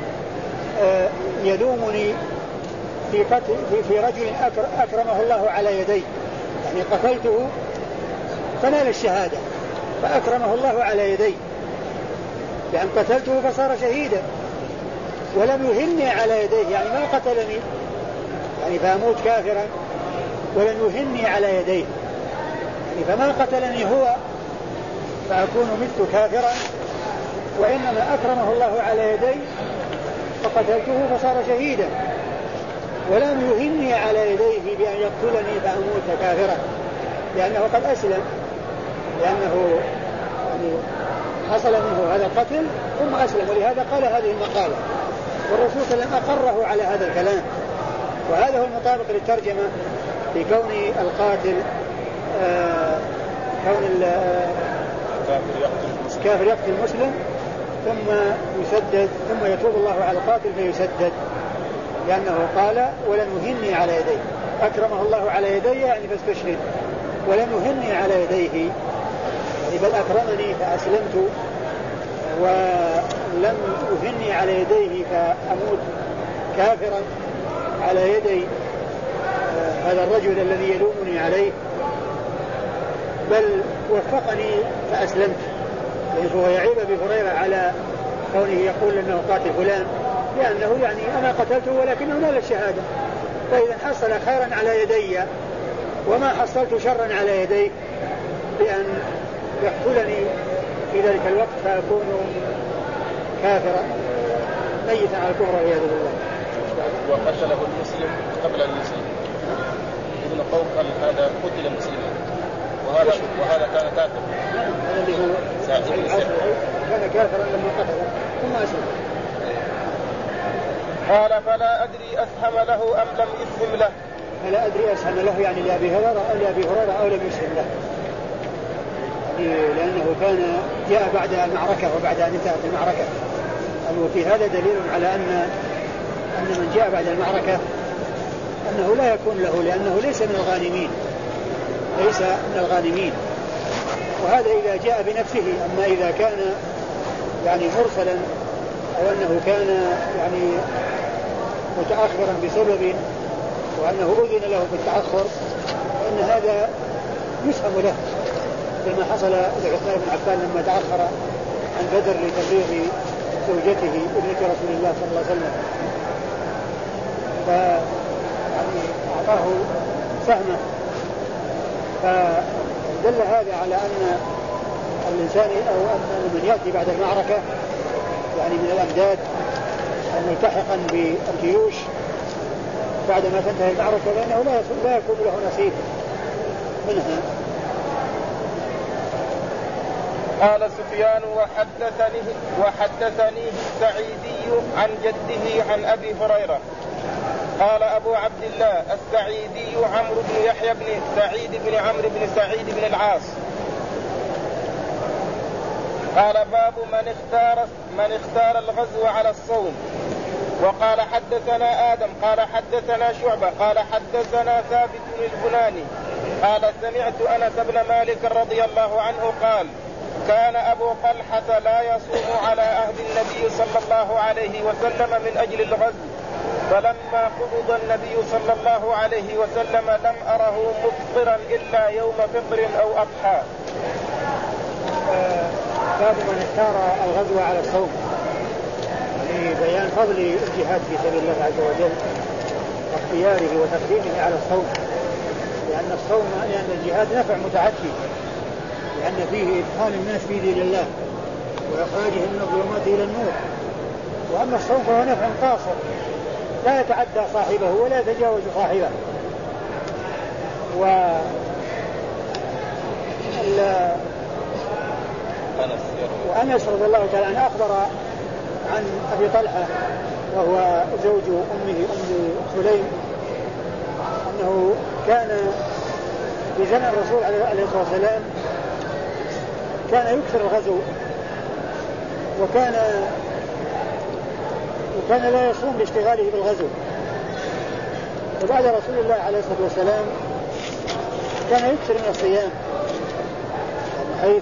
يلومني في رجل أكرمه الله على يدي، يعني قتلته فنال الشهادة فأكرمه الله على يدي، يعني قتلته فصار شهيدا ولم يهني على يديه، يعني ما قتلني يعني فأموت كافرا ولم يهني على يديه، يعني فما قتلني هو فأكون مت كافرا، وإنما أكرمه الله على يدي فقتلته فصار شهيدا ولم يهني على يديه بأن يقتلني فأموت كافرا، لأنه قد أسلم، لأنه يعني حصل منه هذا القتل ثم أسلم، ولهذا قال هذه المقالة، والرسول صلى الله عليه وسلم أقره على هذا الكلام. وهذا هو المطابق للترجمة في كون القاتل كون الكافر يقتل المسلم ثم يسدد، ثم يتوب الله على القاتل فيسدد، لأنه قال: ولم يهني على يديه، أكرمه الله على يديه يعني فاستشهد، ولم يهني على يديه يعني بل أكرمني فأسلمت، ولم يهني على يديه فأموت كافرا على يدي هذا الرجل الذي يلومني عليه، بل وفقني فأسلمت. يعني فهو يعيب أبي هريرة على كونه يقول أنه قاتل فلان، لأنه يعني أنا قتلته ولكنه نال الشهادة، فإذا حصل خيرا على يدي وما حصلت شرا على يدي بأن يقتلني في ذلك الوقت فأكون كافرا ميتا على الكفر والعياذ بالله. وقتله المسلم قبل أن يسلم. ابن قوقل هذا قتل مسلما، وهذا كان كافر. هذا اللي هو كان كافرا لما قتل ثم أسلم. قال: فلا أدري أسهم له أم لم يسهم له. فلا أدري أسهم له يعني لأبي هريرة أو لم يسهم له، لأنه كان جاء بعد المعركة وبعد أن انتهت المعركة، وفي هذا دليل على أن من جاء بعد المعركة أنه لا يكون له، لأنه ليس من الغانمين، وهذا إذا جاء بنفسه. أما إذا كان يعني مرسلا أو أنه كان يعني متأخرا بسبب وأنه أذن له بالتأخر، فإن هذا يسهم له، كما حصل لعثمان بن عفان لما تأخر عن بدر لتبليغ زوجته ابنة رسول الله صلى الله عليه وسلم، يعني أعطاه سهمه، فدل هذا على أن الإنسان أو أن من يأتي بعد المعركة يعني من الأمداد ملتحقا بالجيوش بعدما تنتهي المعركة، لأنه لا يكون له نصيب منها. قال سفيان: وحدثني السعيدي عن جده عن أبي هريرة. قال أبو عبد الله السعيدي عمرو بن يحيى بن سعيد بن عمرو بن سعيد بن العاص. قال: باب من اختار الغزو على الصوم. وقال: حدثنا آدم قال حدثنا شعبة قال حدثنا ثابت البناني قال: سمعت أنس بن مالك رضي الله عنه قال: كان أبو طلحة لا يصوم على عهد النبي صلى الله عليه وسلم من أجل الغزو، فلما قبض النبي صلى الله عليه وسلم لم أره مفطرا إلا يوم فطر أو أضحى. باب من اختار الغزو على الصوم، لبيان فضل الجهاد في سبيل الله عز وجل واختياره وتقديمه على الصوم، لأن الجهاد نفع متعدي، لأن فيه إدخال الناس في دين الله وإخراجهم من الظلمات إلى النور. وأما الصوم فهو نفع قاصر لا يتعدى صاحبه ولا يتجاوز صاحبه. وأنس رضي الله تعالى عنه أخبر عن أبي طلحة وهو زوج أمه أم سليم أنه كان في زمن الرسول عليه الصلاة والسلام كان يكثر الغزو وكان لا يصوم لاشتغاله بالغزو. وبعد رسول الله عليه الصلاة والسلام كان يكثر من الصيام، حيث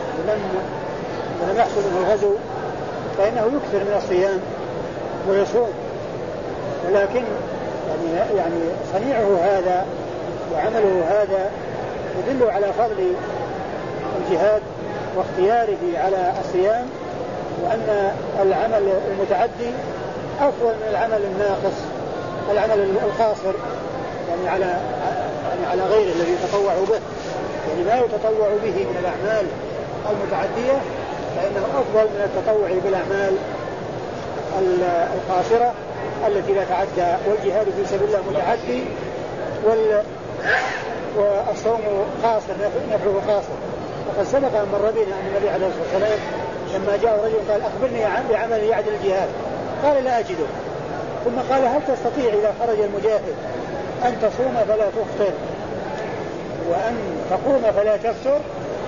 لم يحصل منه الغزو فإنه يكثر من الصيام ويصوم. ولكن يعني صنيعه هذا وعمله هذا يدل على فضل الجهاد واختياره على الصيام، وأن العمل المتعدي أفضل من العمل الناقص، العمل القاصر يعني على غيره الذي يتطوع به. يعني ما يتطوع به من الأعمال المتعدية فإنه أفضل من التطوع بالأعمال القاصرة التي لا تعدى. والجهاد في سبيل الله متعدي والصوم قاصر نفعه قاصر. وقد سبق أن مر بنا أن النبي عليه الصلاة والسلام لما جاء رجل قال أخبرني بعمل يعدل الجهاد، قال لا أجده. ثم قال هل تستطيع إذا خرج المجاهد أن تصوم فلا تفطر وأن تقوم فلا تفطر؟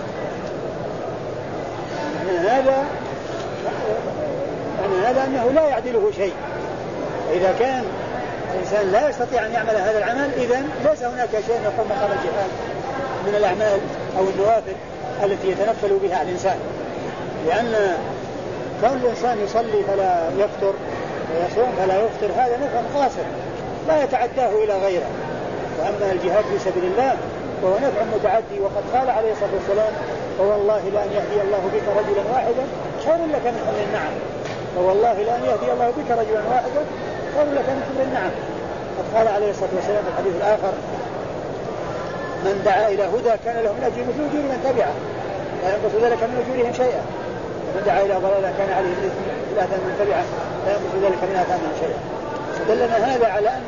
هذا أنه لا يعدله شيء. إذا كان الإنسان لا يستطيع أن يعمل هذا العمل إذن ليس هناك شيء يقوم مقام الجهاد من الأعمال أو النوافل التي يتنفل بها الإنسان. لأن كون الإنسان يصلي فلا يفطر ويصوم فلا يفطر هذا نفع قاصر لا يتعداه إلى غيره. وأما الجهاد في سبيل الله وهو نفع متعدي. وقد قال عليه الصلاة والسلام فوالله لأن يهدي الله بك رجلا واحدا خير لك من حمر النعم. فوالله لأن يهدي الله بك رجلا واحدا خير لك من حمر النعم. قد قال عليه الصلاة والسلام في الحديث الآخر من دعا إلى هدى كان له من أجر مثل أجور من تبعه لا ينقص ذلك من أجورهم شيئا، ومن دعا إلى ضلالة كان عليه مثل آثام من تبعه لا ينقص ذلك من آثامهم شيئا. فدلنا هذا على أن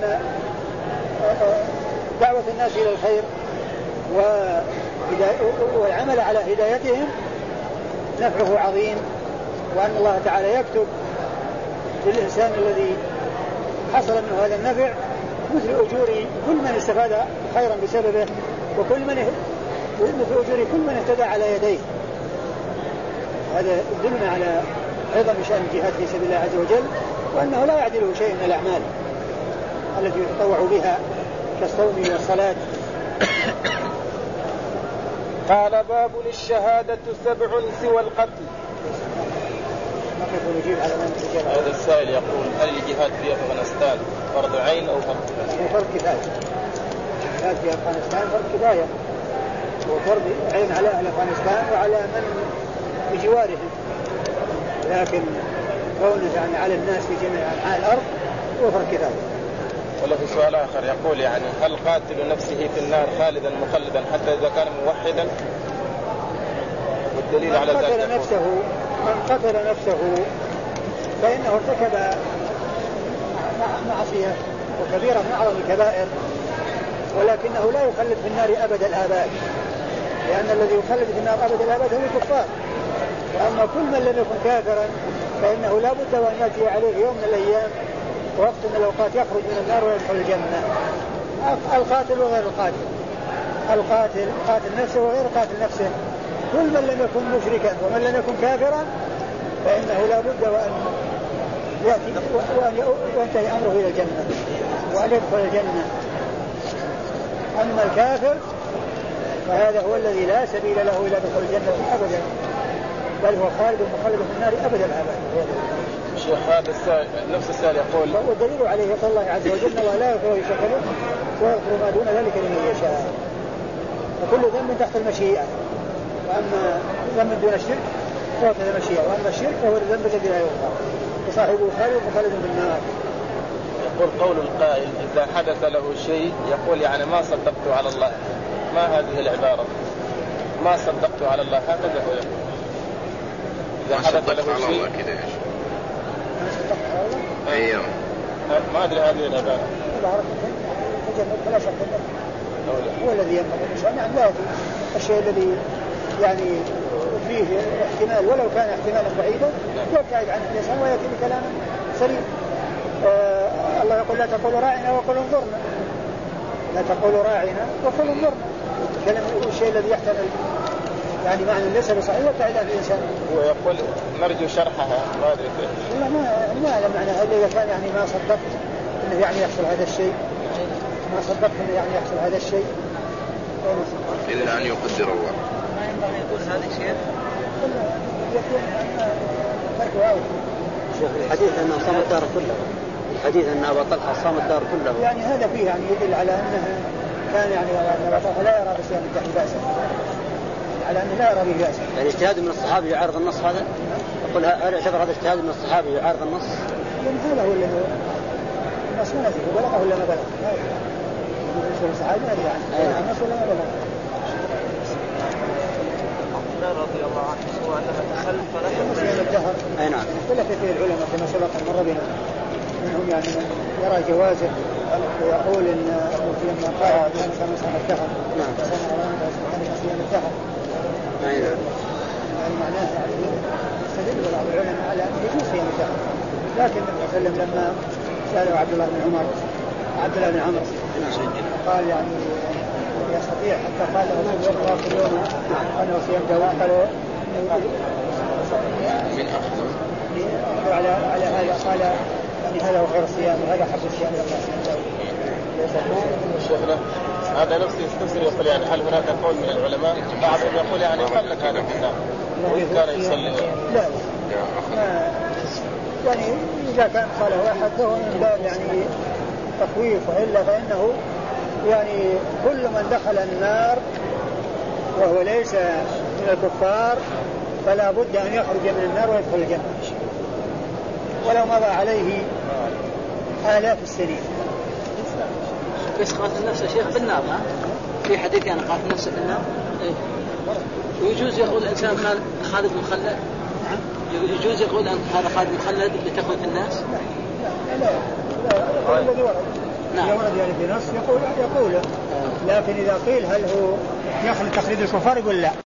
دعوة الناس إلى الخير والعمل على هدايتهم نفعه عظيم، وأن الله تعالى يكتب للإنسان الذي حصل منه هذا النفع مثل أجور كل من استفاد خيرا بسببه مثل أجور كل من اهتدى على يديه. هذا يدلنا على عظم شأن الجهاد في سبيل الله عز وجل، وأنه لا يعدله شيء من الأعمال التي يتطوع بها كالصوم والصلاة. قال باب الشهادة 7 سوى القتل. هذا السائل يقول هل الجهاد في أفغانستان فرض عين أو فرض كفاية؟ فرض كفاية. الجهاد في أفغانستان فرض كفاية وفرض عين على أهل أفغانستان وعلى من بجوارهم، لكن كونه يعني على الناس في جميع أنحاء الأرض هو فرض كفاية. وله سؤال آخر يقول يعني هل قاتل نفسه في النار خالدا مخلدا حتى إذا كان موحدا؟ والدليل على ذلك من قتل نفسه فإنه ارتكب معصية وكبيرة من أعظم الكبائر، ولكنه لا يخلد في النار أبد الآباد، لأن الذي يخلد في النار أبد الآباد هم الكفار. وأما كل من لم يكن كافرا فإنه لا بد وأن يأتي عليه يوم من الأيام وقت من الأوقات يخرج من النار ويدخل الجنة. القاتل وغير القاتل، القاتل قاتل نفسه وغير قاتل نفسه، كل من لم يكن مشركا ومن لم يكن كافرا فإنه لا بد وأن يأتي وأن ينتهي أمره إلى الجنة وأن يدخل الجنة. أما الكافر فهذا هو الذي لا سبيل له إلى دخول الجنة أبدا، بل هو خالد مخلد في النار أبدا. شيخ هذا السائل نفس السائل يقول والدليل عليه يقول الله عز وجل ولا يغفر شكله ويغفر ما دون ذلك لمن يشاء، وكل ذنب تحت المشيئة، وأما ذنب دون الشرك فهو تحت المشيئة، وأما الشرك فهو الذنب الذي لا يغفر وصاحبه خالد في النار. يقول قول القائل إذا حدث له شيء يقول يعني ما صدقت على الله، ما هذه العبارة؟ ما صدقت على الله هكذا هو يقول إذا حدث له شيء ما صدقت على الله أيوه ما أدري هذه العبارة فلا شك هو الذي ينبغي الإنسان أن لا الشيء الذي يعني فيه احتمال ولو كان احتمالا بعيدا يبتعد عنه الإنسان ويأتي بكلام سليم. الله يقول لا تقولوا راعنا وقل انظرنا، لا تقولوا راعنا وقل انظرنا، الشيء الذي يحتمل يعني معنى ليس بصحيح يبتعد عنه الإنسان. هو يقول نرجو شرحها ما أدري كيف. لا ما معنى هذا إذا كان يعني ما صدقت إنه يعني يحصل هذا الشيء، ما صدقت إنه يعني يحصل هذا الشيء إذن أن يقدر الله ما ينبغي يقول هذا الشيء يكون تركه أول. شيخ الحديث أنه صام الدار كله، الحديث أن أبا طلحة صام الدار كله، يعني هذا فيه يعني يدل على أنه كان يعني أبا طلحة لا يرى بصيام الدهر بأسا، على أنه لا يرى به بأسا. يعني اجتهاد من الصحابي يعارض النص هذا؟ يقول هل يعتبر هذا اجتهاد من الصحابي يعارض النص؟ يعني هذا هو الذي النص ما نزل بلغه ولا ما بلغ؟ الصحابي ما أدري عنه النص ولا ما بلغ. رضي الله عنه سوى أنها تخلف صيام الدهر. أي نعم. اختلف فيه العلماء كما سبق مر بنا، منهم يعني من يرى جوازه ويقول إن لما قال كما صام الدهر فصام على سبحانه صيام الدهر. أي نعم. يعني معناه يعني استدل بعض العلماء على أن يجوز صيام الدهر، لكن النبي صلى الله عليه وسلم لما سأله عبد الله بن عمرو قال يعني يستطيع حتى قال له يوم في اليوم أنا صيام داود قالوا من أفضل على هذا قال يعني هذا هو خير الصيام وهذا حب الصيام إلى الله سبحانه وتعالى. شيخنا هذا نفسه يستفسر يقول يعني هل هناك قول من العلماء بعضهم يقول يعني قال لك هذا في النار وإن كان يصلي لا يعني إذا كان قاله أحد فهو من باب يعني تخويف، وإلا فإنه يعني كل من دخل النار وهو ليس من الكفار فلا بد أن يخرج من النار ويدخل الجنة ولو مضى عليه آلاف السنين. بس قاتل نفسه شيخ بالنار ها؟ في حديث يعني قاتل نفسه بالنار ويجوز يقول الإنسان خالد مخلد؟ يجوز يقول أن هذا خالد مخلد لتخويف الناس؟ لا الذي ورد نعم. ورد يعني في نص يقول لكن إذا قيل هل هو يخلد تخليد الكفار يقول لا.